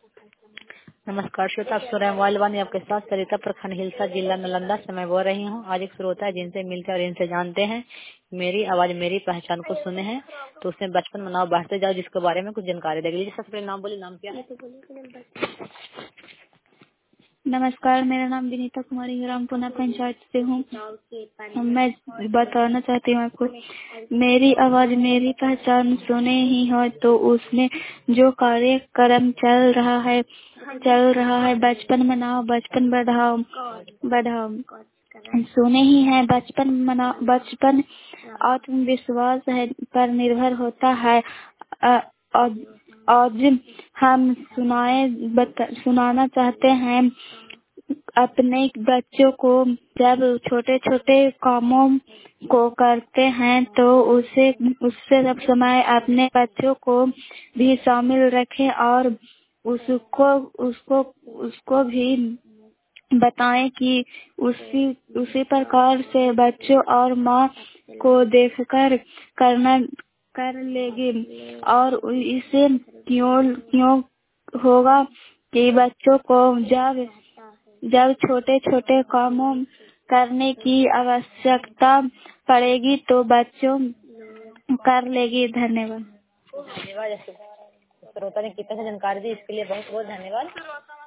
नमस्कार श्रोता, आप सुन रहे हैं मोबाइल वाणी आपके साथ सरिता प्रखंड हिलसा जिला नालंदा से मैं बोल रही हूँ। आज एक श्रोता है जिनसे मिलकर और इनसे जानते हैं। मेरी आवाज मेरी पहचान को सुने हैं तो उसमें बचपन मनाओ बढ़ते जाओ जिसके बारे में कुछ जानकारी देगी। सबसे पहले नाम बोलिए, नाम क्या है? नमस्कार, मेरा नाम विनीता कुमारी ग्राम पुना पंचायत से हूँ। मैं बताना चाहती हूँ आपको, मेरी आवाज मेरी पहचान सुने ही हो तो उसमें जो कार्यक्रम चल रहा है बचपन मनाओ बचपन बढ़ाओ सुने ही है। बचपन आत्मविश्वास है पर निर्भर होता है। आज हम सुनाना चाहते हैं अपने बच्चों को। जब छोटे छोटे कामों को करते हैं तो उससे सब समय अपने बच्चों को भी शामिल रखें और उसको भी बताएं कि उसी प्रकार से बच्चों और माँ को देखकर कर लेगी। और इसे क्यों होगा कि बच्चों को जब छोटे छोटे कामों करने की आवश्यकता पड़ेगी तो बच्चों कर लेगी। धन्यवाद। धन्यवाद। श्रोता ने कितना जानकारी दी इसके लिए बहुत बहुत धन्यवाद।